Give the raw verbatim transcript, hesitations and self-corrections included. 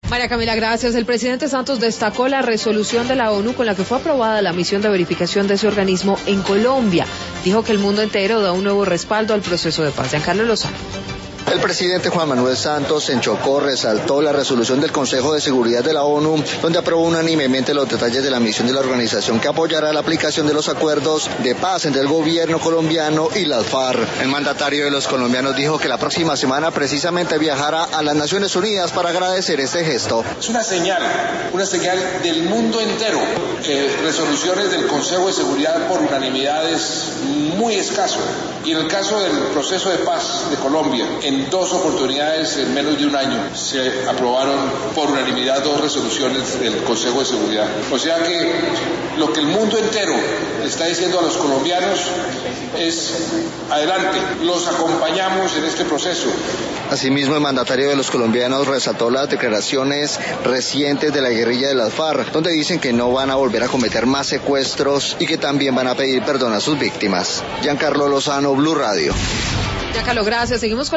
María Camila, gracias. El presidente Santos destacó la resolución de la ONU con la que fue aprobada la misión de verificación de ese organismo en Colombia. Dijo que el mundo entero da un nuevo respaldo al proceso de paz. Giancarlo Lozano. El presidente Juan Manuel Santos en Chocó resaltó la resolución del Consejo de Seguridad de la ONU, donde aprobó unánimemente los detalles de la misión de la organización que apoyará la aplicación de los acuerdos de paz entre el gobierno colombiano y las FARC. El mandatario de los colombianos dijo que la próxima semana precisamente viajará a las Naciones Unidas para agradecer este gesto. Es una señal, una señal del mundo entero. Eh, resoluciones del Consejo de Seguridad por unanimidad es muy escaso. Y en el caso del proceso de paz de Colombia, en dos oportunidades en menos de un año se aprobaron por unanimidad dos resoluciones del Consejo de Seguridad. O sea que lo que el mundo entero está diciendo a los colombianos es adelante, los acompañamos en este proceso. Asimismo, el mandatario de los colombianos resaltó las declaraciones recientes de la guerrilla de las FARC, donde dicen que no van a volver a cometer más secuestros y que también van a pedir perdón a sus víctimas. Giancarlo Lozano, Blue Radio. Giancarlo, gracias. Seguimos con